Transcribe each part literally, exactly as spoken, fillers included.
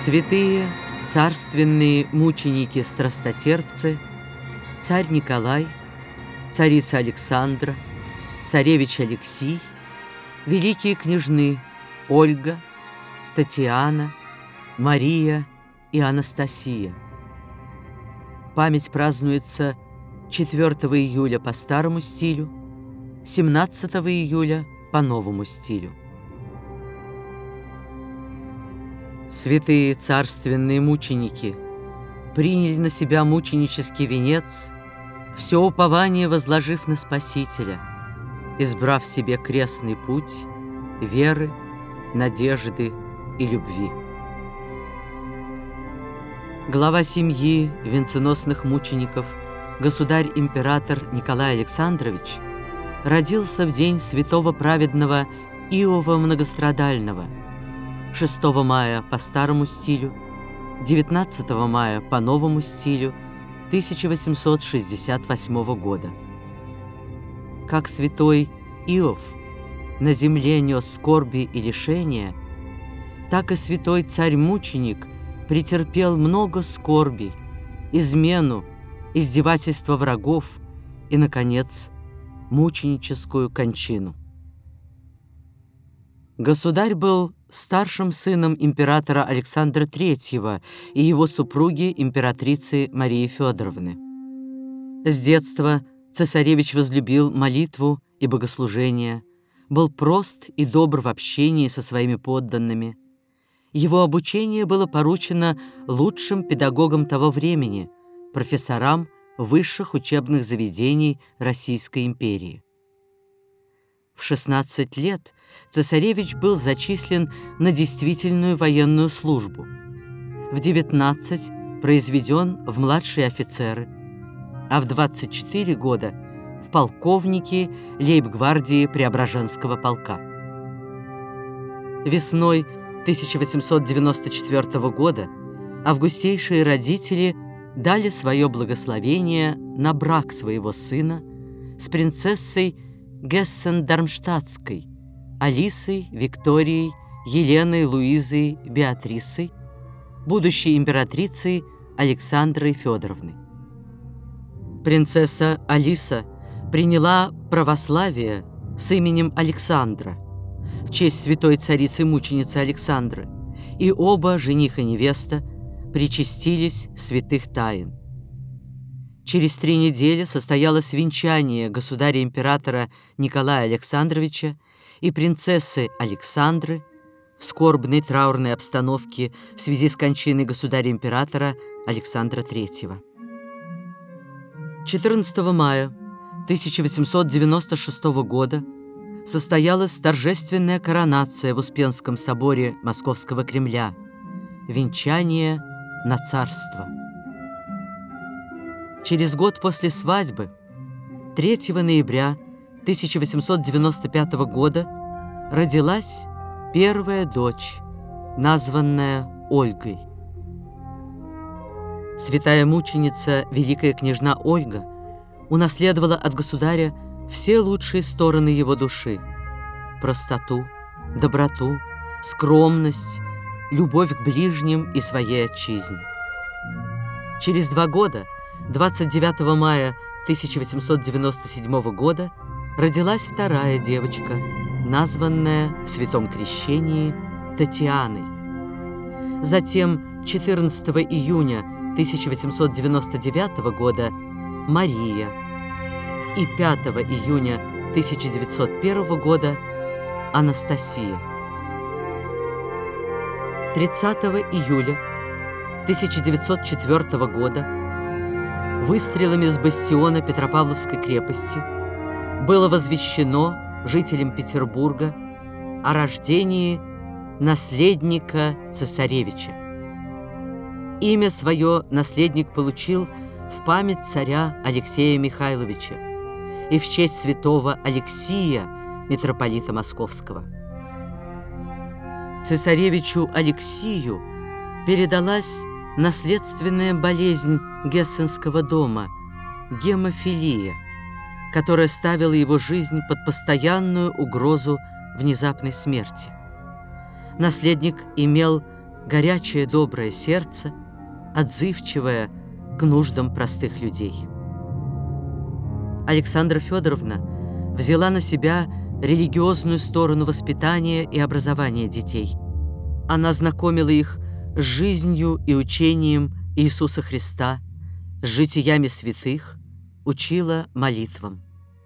Святые царственные мученики-страстотерпцы, царь Николай, царица Александра, царевич Алексий, великие княжны Ольга, Татьяна, Мария и Анастасия. Память празднуется четвёртого июля по старому стилю, семнадцатого июля по новому стилю. Святые царственные мученики приняли на себя мученический венец, все упование возложив на Спасителя, избрав себе крестный путь веры, надежды и любви. Глава семьи венценосных мучеников, государь-император Николай Александрович, родился в день святого праведного Иова Многострадального, шестого мая по старому стилю, девятнадцатого мая по новому стилю тысяча восемьсот шестьдесят восьмого года. Как святой Иов на земле нес скорби и лишения, так и святой царь-мученик претерпел много скорбей, измену, издевательства врагов и, наконец, мученическую кончину. Государь был старшим сыном императора Александра Третьего и его супруги императрицы Марии Федоровны. С детства цесаревич возлюбил молитву и богослужение, был прост и добр в общении со своими подданными. Его обучение было поручено лучшим педагогам того времени, профессорам высших учебных заведений Российской империи. В шестнадцать лет цесаревич был зачислен на действительную военную службу. В девятнадцать произведен в младшие офицеры, а в двадцать четыре года в полковники лейб-гвардии Преображенского полка. Весной тысяча восемьсот девяносто четвёртого года августейшие родители дали свое благословение на брак своего сына с принцессой Гессен-Дармштадтской, Алисой, Викторией, Еленой, Луизой, Беатрисой, будущей императрицей Александрой Федоровной. Принцесса Алиса приняла православие с именем Александра в честь святой царицы-мученицы Александры, и оба, жених и невеста, причастились святых таин. Через три недели состоялось венчание государя-императора Николая Александровича и принцессы Александры в скорбной траурной обстановке в связи с кончиной государя-императора Александра Третьего. четырнадцатого мая тысяча восемьсот девяносто шестого года состоялась торжественная коронация в Успенском соборе Московского Кремля, венчание на царство. Через год после свадьбы, третьего ноября тысяча восемьсот девяносто пятого года, родилась первая дочь, названная Ольгой. Святая мученица, великая княжна Ольга, унаследовала от государя все лучшие стороны его души – простоту, доброту, скромность, любовь к ближним и своей отчизне. Через два года, двадцать девятого мая тысяча восемьсот девяносто седьмого года, родилась вторая девочка, названная в святом крещении Татьяной. Затем четырнадцатого июня тысяча восемьсот девяносто девятого года Мария и пятого июня тысяча девятьсот первого года Анастасия. тридцатого июля тысяча девятьсот четвёртого года выстрелами с бастиона Петропавловской крепости было возвещено жителям Петербурга о рождении наследника цесаревича. Имя свое наследник получил в память царя Алексея Михайловича и в честь святого Алексия, митрополита Московского. Цесаревичу Алексию передалась наследственная болезнь Гессенского дома – гемофилия, которая ставила его жизнь под постоянную угрозу внезапной смерти. Наследник имел горячее доброе сердце, отзывчивое к нуждам простых людей. Александра Федоровна взяла на себя религиозную сторону воспитания и образования детей. Она знакомила их с жизнью и учением Иисуса Христа, с житиями святых, учила молитвам.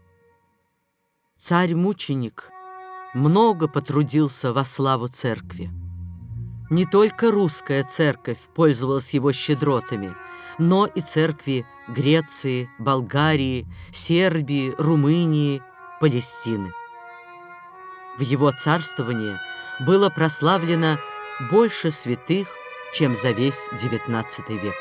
Царь-мученик много потрудился во славу церкви. Не только русская церковь пользовалась его щедротами, но и церкви Греции, Болгарии, Сербии, Румынии, Палестины. В его царствование было прославлено больше святых, чем за весь девятнадцатый век.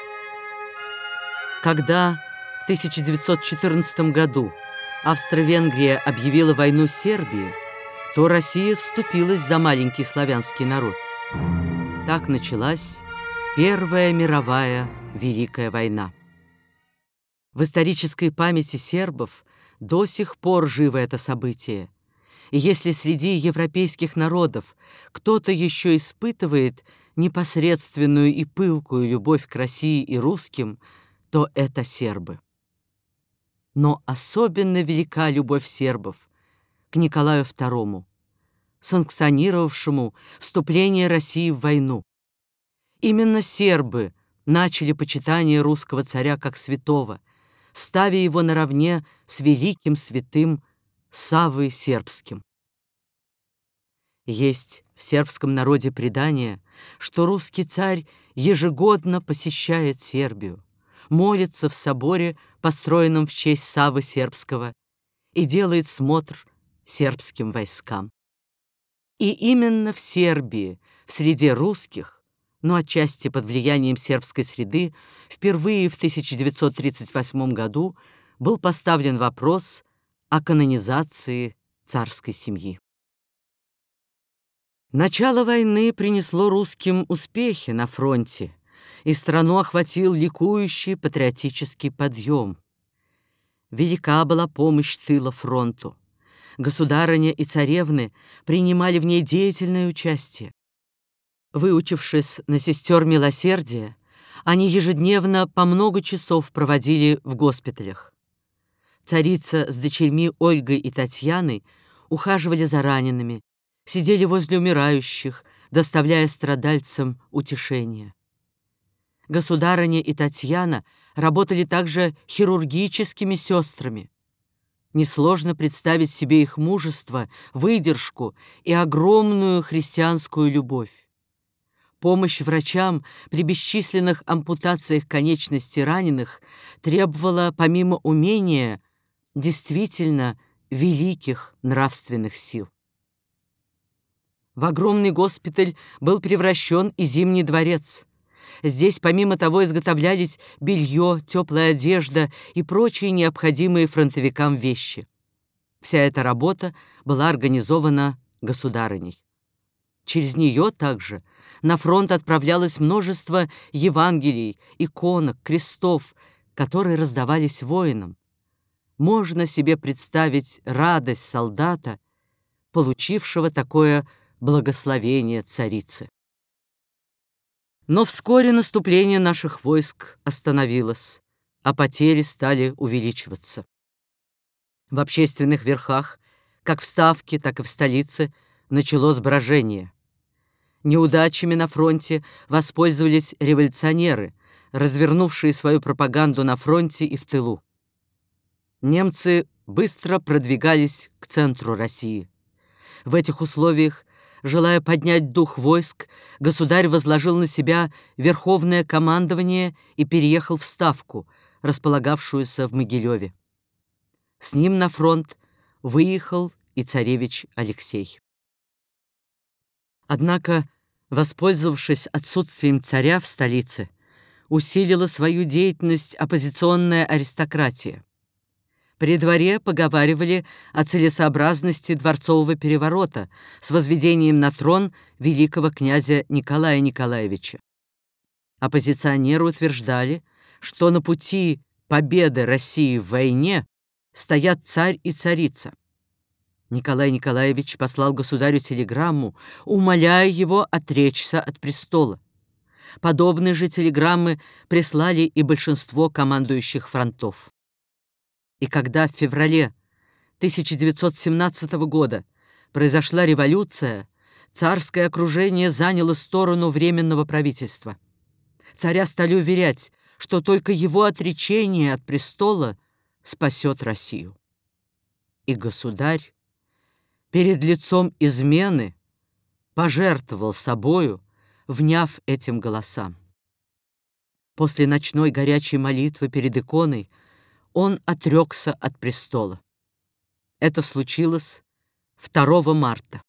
Когда в тысяча девятьсот четырнадцатом году Австро-Венгрия объявила войну Сербии, то Россия вступилась за маленький славянский народ. Так началась Первая мировая Великая война. В исторической памяти сербов до сих пор живо это событие. И если среди европейских народов кто-то еще испытывает непосредственную и пылкую любовь к России и русским, то это сербы. Но особенно велика любовь сербов к Николаю второму, санкционировавшему вступление России в войну. Именно сербы начали почитание русского царя как святого, ставя его наравне с великим святым Саввой Сербским. Есть в сербском народе предание, что русский царь ежегодно посещает Сербию, молится в соборе, построенном в честь Саввы Сербского, и делает смотр сербским войскам. И именно в Сербии, в среде русских, но отчасти под влиянием сербской среды, впервые в тысяча девятьсот тридцать восьмом году был поставлен вопрос о канонизации царской семьи. Начало войны принесло русским успехи на фронте, и страну охватил ликующий патриотический подъем. Велика была помощь тыла фронту. Государыня и царевны принимали в ней деятельное участие. Выучившись на сестер милосердия, они ежедневно по много часов проводили в госпиталях. Царица с дочерьми Ольгой и Татьяной ухаживали за ранеными, сидели возле умирающих, доставляя страдальцам утешение. Государыня и Татьяна работали также хирургическими сестрами. Несложно представить себе их мужество, выдержку и огромную христианскую любовь. Помощь врачам при бесчисленных ампутациях конечностей раненых требовала, помимо умения, действительно великих нравственных сил. В огромный госпиталь был превращен и Зимний дворец. Здесь, помимо того, изготовлялись белье, теплая одежда и прочие необходимые фронтовикам вещи. Вся эта работа была организована государыней. Через нее также на фронт отправлялось множество Евангелий, иконок, крестов, которые раздавались воинам. Можно себе представить радость солдата, получившего такое благословение царицы. Но вскоре наступление наших войск остановилось, а потери стали увеличиваться. В общественных верхах, как в Ставке, так и в столице, началось брожение. Неудачами на фронте воспользовались революционеры, развернувшие свою пропаганду на фронте и в тылу. Немцы быстро продвигались к центру России. В этих условиях, желая поднять дух войск, государь возложил на себя верховное командование и переехал в Ставку, располагавшуюся в Могилеве. С ним на фронт выехал и царевич Алексей. Однако, воспользовавшись отсутствием царя в столице, усилила свою деятельность оппозиционная аристократия. При дворе поговаривали о целесообразности дворцового переворота с возведением на трон великого князя Николая Николаевича. Оппозиционеры утверждали, что на пути победы России в войне стоят царь и царица. Николай Николаевич послал государю телеграмму, умоляя его отречься от престола. Подобные же телеграммы прислали и большинство командующих фронтов. И когда в феврале тысяча девятьсот семнадцатого года произошла революция, царское окружение заняло сторону Временного правительства. Царя стали уверять, что только его отречение от престола спасет Россию. И государь перед лицом измены пожертвовал собою, вняв этим голосам. После ночной горячей молитвы перед иконой он отрекся от престола. Это случилось второго марта.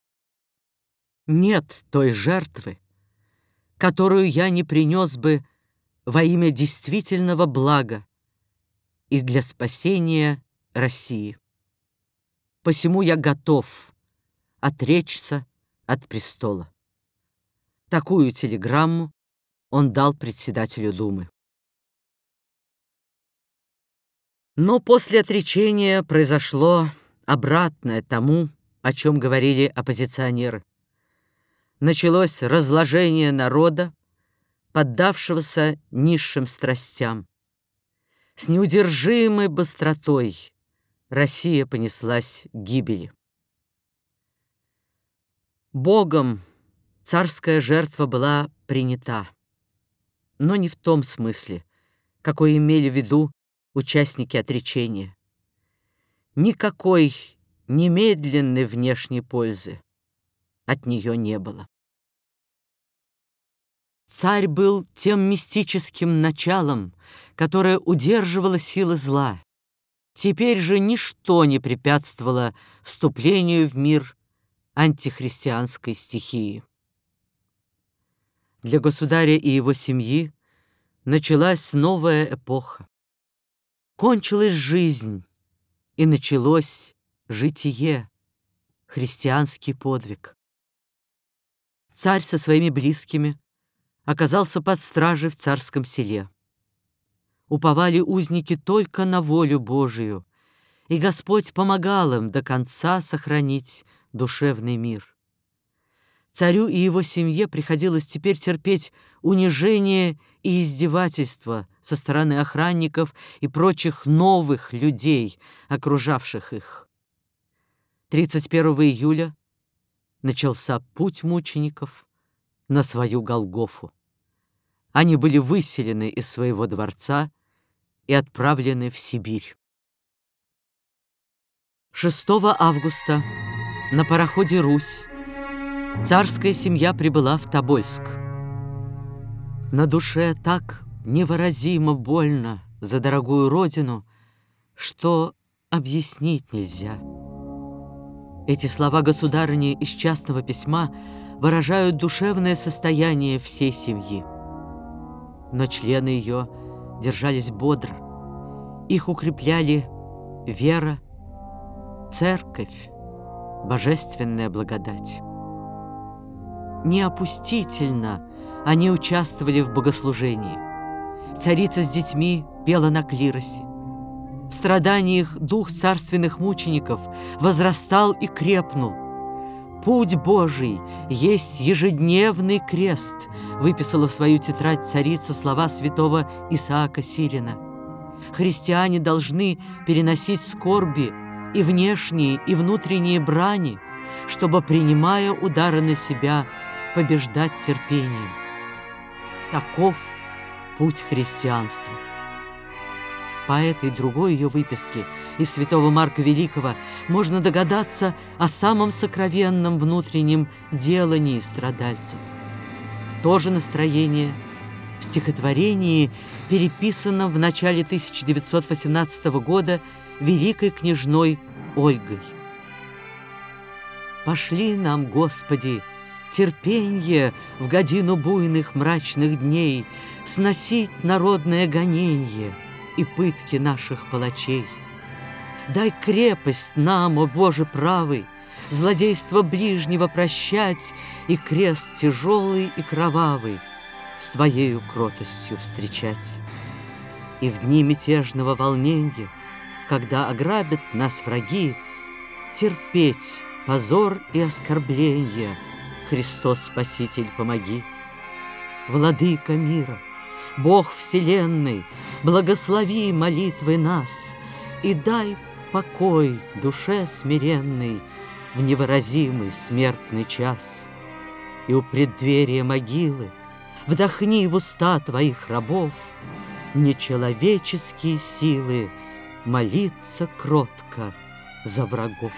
Нет той жертвы, которую я не принес бы во имя действительного блага и для спасения России. Посему я готов отречься от престола. Такую телеграмму он дал председателю Думы. Но после отречения произошло обратное тому, о чем говорили оппозиционеры. Началось разложение народа, поддавшегося низшим страстям. С неудержимой быстротой Россия понеслась к гибели. Богом царская жертва была принята, но не в том смысле, какой имели в виду участники отречения. Никакой немедленной внешней пользы от нее не было. Царь был тем мистическим началом, которое удерживало силы зла. Теперь же ничто не препятствовало вступлению в мир антихристианской стихии. Для государя и его семьи началась новая эпоха. Кончилась жизнь, и началось житие, христианский подвиг. Царь со своими близкими оказался под стражей в царском селе. Уповали узники только на волю Божию, и Господь помогал им до конца сохранить душевный мир. Царю и его семье приходилось теперь терпеть унижение и издевательства со стороны охранников и прочих новых людей, окружавших их. тридцать первого июля начался путь мучеников на свою Голгофу. Они были выселены из своего дворца и отправлены в Сибирь. шестого августа на пароходе «Русь» царская семья прибыла в Тобольск. На душе так невыразимо больно за дорогую родину, что объяснить нельзя. Эти слова государыни из частного письма выражают душевное состояние всей семьи. Но члены ее держались бодро. Их укрепляли вера, церковь, божественная благодать. Неопустительно они участвовали в богослужении. Царица с детьми пела на клиросе. В страданиях дух царственных мучеников возрастал и крепнул. «Путь Божий есть ежедневный крест», выписала в свою тетрадь царица слова святого Исаака Сирина. Христиане должны переносить скорби и внешние, и внутренние брани, чтобы, принимая удары на себя, побеждать терпением. Таков путь христианства. По этой другой ее выписке из святого Марка Великого можно догадаться о самом сокровенном внутреннем делании страдальцев. То же настроение в стихотворении переписано в начале тысяча девятьсот восемнадцатого года великой княжной Ольгой. «Пошли нам, Господи, терпенье в годину буйных мрачных дней, сносить народное гоненье и пытки наших палачей. Дай крепость нам, о Боже правый, злодейство ближнего прощать и крест тяжелый и кровавый с Твоею кротостью встречать. И в дни мятежного волнения, когда ограбят нас враги, терпеть позор и оскорбление, Христос Спаситель, помоги. Владыка мира, Бог вселенной, благослови молитвы нас и дай покой душе смиренной в невыразимый смертный час. И у преддверия могилы вдохни в уста твоих рабов нечеловеческие силы молиться кротко за врагов.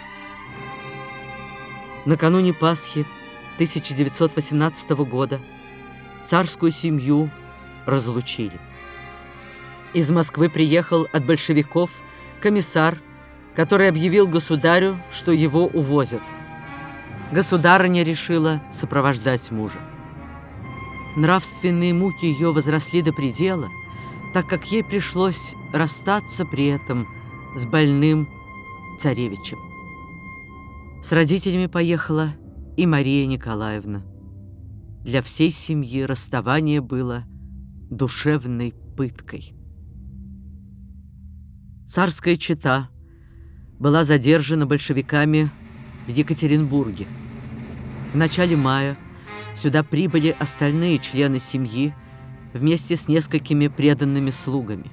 Накануне Пасхи тысяча девятьсот восемнадцатого года царскую семью разлучили. Из Москвы приехал от большевиков комиссар, который объявил государю, что его увозят. Государыня решила сопровождать мужа. Нравственные муки ее возросли до предела, так как ей пришлось расстаться при этом с больным царевичем. С родителями поехала и Мария Николаевна. Для всей семьи расставание было душевной пыткой. Царская чета была задержана большевиками в Екатеринбурге. В начале мая сюда прибыли остальные члены семьи вместе с несколькими преданными слугами.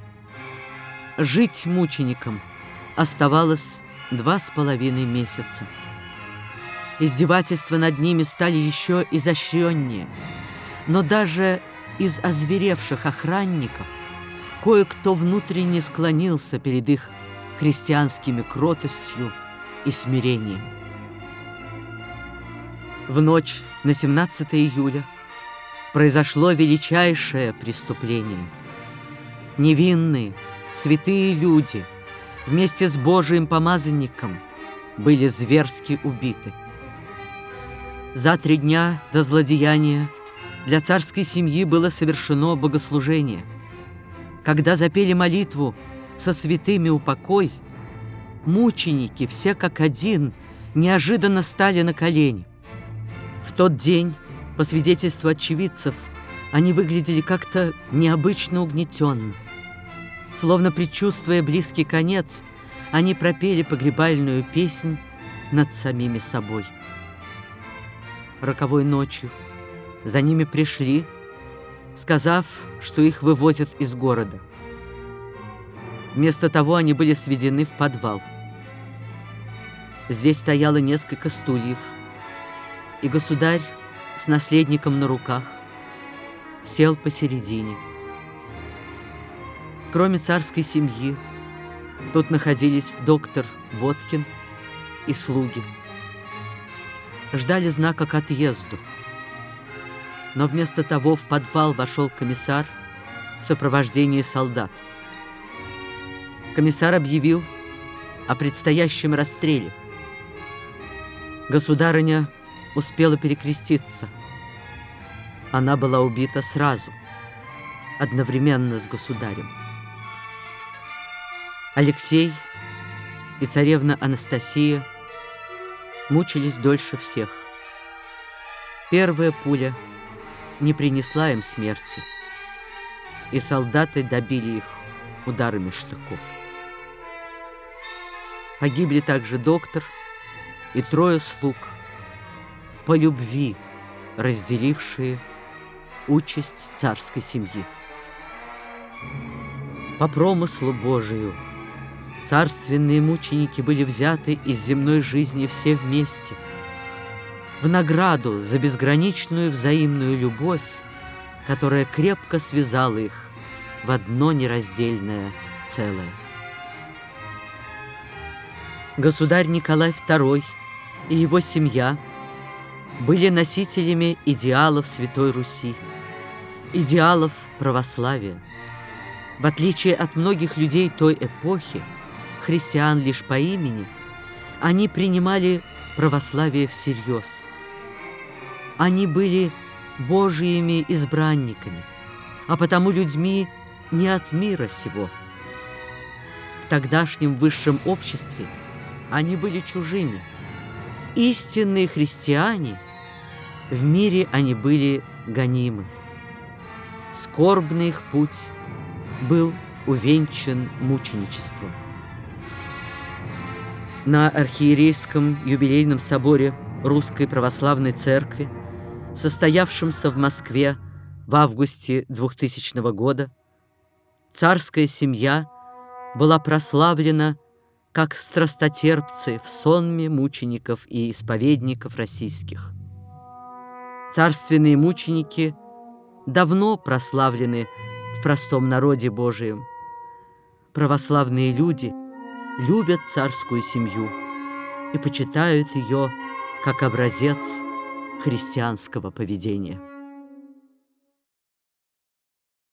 Жить мученикам оставалось два с половиной месяца. Издевательства над ними стали еще изощреннее, но даже из озверевших охранников кое-кто внутренне склонился перед их христианскими кротостью и смирением. В ночь на семнадцатое июля произошло величайшее преступление. Невинные, святые люди вместе с Божиим помазанником были зверски убиты. За три дня до злодеяния для царской семьи было совершено богослужение. Когда запели молитву «Со святыми упокой», мученики, все как один, неожиданно стали на колени. В тот день, по свидетельству очевидцев, они выглядели как-то необычно угнетенно. Словно предчувствуя близкий конец, они пропели погребальную песнь над самими собой. Роковой ночью за ними пришли, сказав, что их вывозят из города. Вместо того они были сведены в подвал. Здесь стояло несколько стульев, и государь с наследником на руках сел посередине. Кроме царской семьи, тут находились доктор Боткин и слуги. Ждали знака к отъезду. Но вместо того в подвал вошел комиссар в сопровождении солдат. Комиссар объявил о предстоящем расстреле. Государыня успела перекреститься. Она была убита сразу, одновременно с государем. Алексей и царевна Анастасия мучились дольше всех. Первая пуля не принесла им смерти, и солдаты добили их ударами штыков. Погибли также доктор и трое слуг, по любви разделившие участь царской семьи. По промыслу Божию царственные мученики были взяты из земной жизни все вместе, в награду за безграничную взаимную любовь, которая крепко связала их в одно нераздельное целое. Государь Николай второй и его семья были носителями идеалов Святой Руси, идеалов православия. В отличие от многих людей той эпохи, христиан лишь по имени, они принимали православие всерьез. Они были Божиими избранниками, а потому людьми не от мира сего. В тогдашнем высшем обществе они были чужими. Истинные христиане, в мире они были гонимы. Скорбный их путь был увенчан мученичеством. На архиерейском юбилейном соборе Русской Православной Церкви, состоявшемся в Москве в августе двухтысячного года, царская семья была прославлена как страстотерпцы в сонме мучеников и исповедников российских. Царственные мученики давно прославлены в простом народе Божием. Православные люди любят царскую семью и почитают ее как образец христианского поведения.